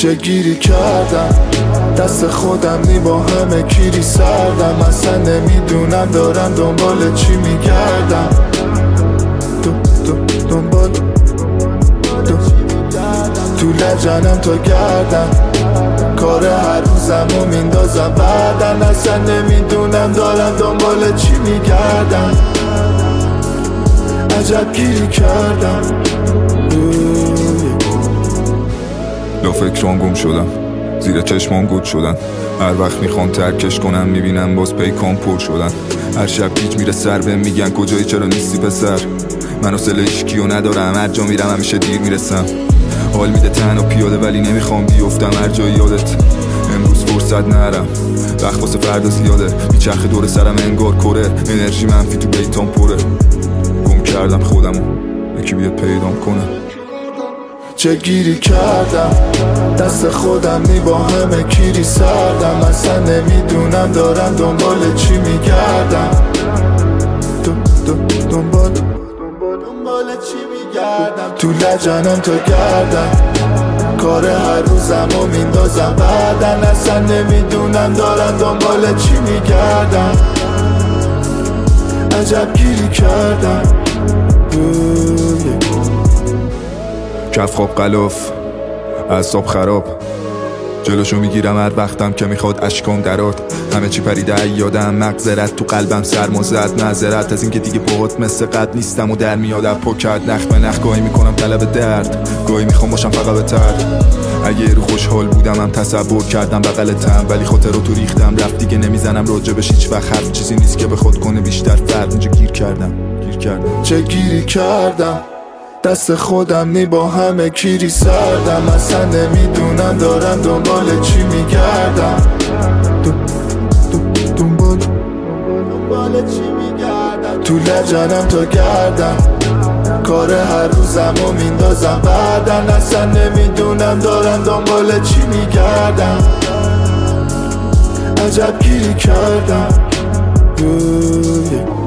چه گیری کردم دست خودم نی با همه کیری سردم اصلا نمیدونم دارم دنبال چی میگردم دنبال تو لجنم تا گردم کار هر روزم و میندازم بعدن اصلا نمیدونم دارم دنبال چی میگردم عجب گیری کردم لا فکرام گم شدم زیر چشمام گود شدن هر وقت میخوام ترکش کنم میبینم باز پیکام پر شدن هر شب گیج میره سر بهم میگن کجایی چرا نیستی پسر من حوصله هیچکیو ندارم هر جا میرم همیشه دیر میرسم حال میده تنها پیاده ولی نمیخوام بیفتم هر جای یادت امروز فرصت نرم وقت واسه فردا زیاده میچرخه دور سرم انگار کره انرژی منفی تو بیتام پره گم کردم خودمو یکی بیاد پیدام کنه چه گیری کردم دست خودم نی با همه کیری سردم اصلا نمیدونم دارم دنبال چی میگردم دنبال چی میگردم تو لجنم تا گردم کار هر روزم و میندازم بعدن اصلا نمیدونم دارم دنبال چی میگردم عجب گیری کردم کف خواب غلاف اعصاب خراب جلوشو میگیرم هر وقتم که میخواد اشکام درات همه چی پریده یادم مغزرت تو قلبم سرما زد معذرت از اینکه دیگه باهات مثل قد نیستم و در میاد پا کرد نخ به نخ گاهی میکنم طلب درد گاهی میخوام باشم فقط بهتر اگه رو خوشحال بودم هم تصور کردم بغلتم ولی خاطر رو تو ریختم رفت دیگه نمیزنم راجبش هیچ وقت حرف چیزی نیست که بخواد کنه بیشتر فرق اینجا گیر کردم چه گیری کردم دست خودم نی با همه کیری سردم اصلا نمیدونم دارم دنبال چی میگردم دنبال چی میگردم تو لجنم تا گردم کار هر روزم و میندازم بعدن اصلا نمیدونم دارم دنبال چی میگردم عجب گیری کردم